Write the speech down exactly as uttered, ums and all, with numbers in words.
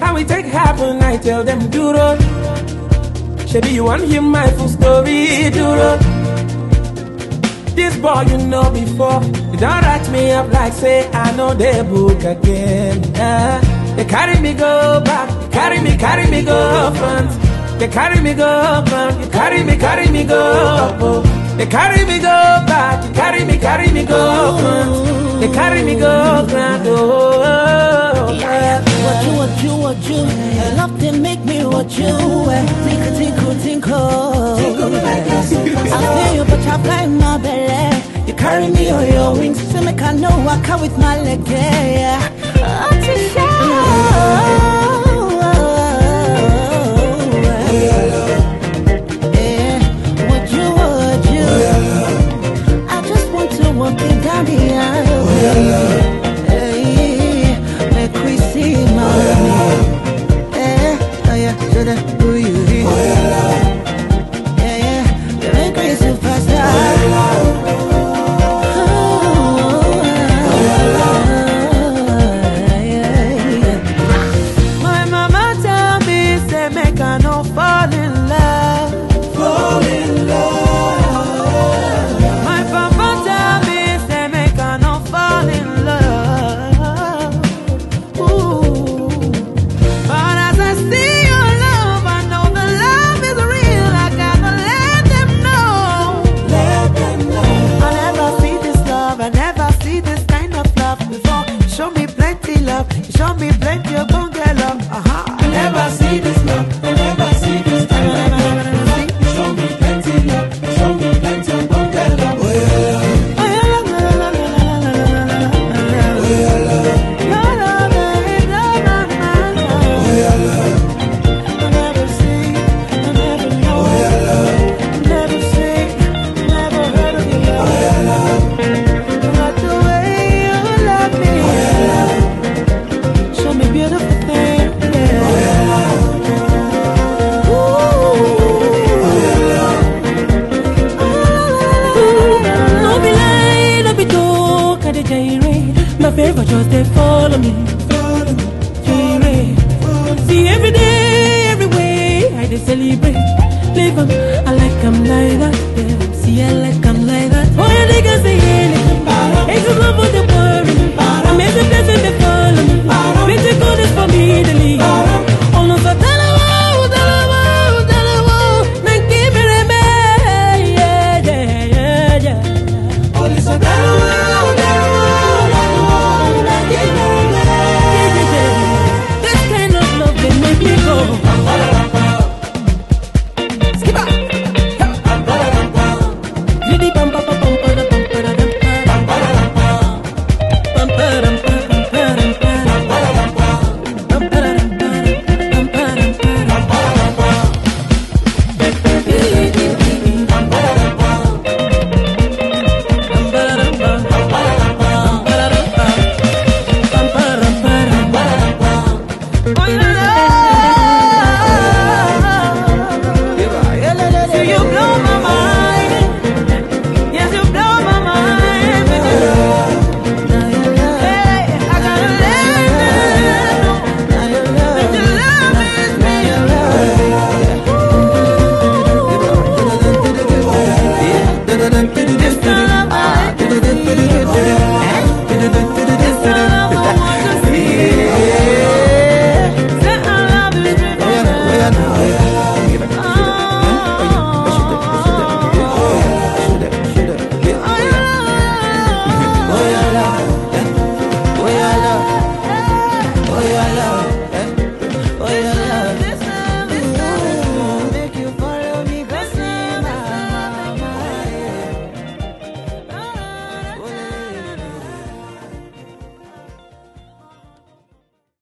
How we take half a night, tell them do road. Maybe you want hear my full story, do road. This boy you know before, you don't write me up like say I know the book again. Yeah. They carry me go back, carry me, carry me go front. They carry me go front, you carry me, carry me go up. Oh. They carry me go back, you carry me, carry me go front. They carry me go front. Oh, yeah. What you, what you, what you? I love to make me what you. Tinkle, tinkle, tinkle. Tinkle me like this. I feel you, but I fly in my belly. You carry me on your wings, so make I know I come with my leg. Yeah. Oh, to show. Walking down the aisle, hey, make we see mommy. Hey, oh yeah, should I do you? Yeah, yeah, you make me superstar. My mama tell me say make I no fall in love, fall in love. Show me plenty love, show me plenty, you're gon' get love. Uh-huh. I never see this love, I never see this kind of love. Show me plenty love, show me plenty, you're gon' get love. Oh yeah, love. Oh yeah, love, la la la la la la la la. Oh yeah, love. Your love is love, oh yeah, love. I never see, I never know. Oh yeah, love. Never see, never heard of your love. Oh yeah, love. Not the way you love me. Show me beautiful things, yeah. Oh, yeah. Ooh. Oh, yeah. No be lie, no be talk, I dey gyrate. My favorite just they follow me, follow me, gyrate. See every day, every way, I dey celebrate. Live 'em, I like 'em like that, yeah. See I like 'em like that. Oh, yeah, they can say anything. It's a love for the worry. I'm every blessing they follow me. Pretty good is for me to leave. Oh no, so tell her wow, tell her wow, tell her wow. Then keep it in me, yeah, yeah, yeah, yeah. Oh, so tell her wow, tell her wow, tell her wow. Then keep it in me, yeah, yeah, yeah. This kind of love they make me go. Skip up. Really bum bum bum bum bum bum bum bum. Oh,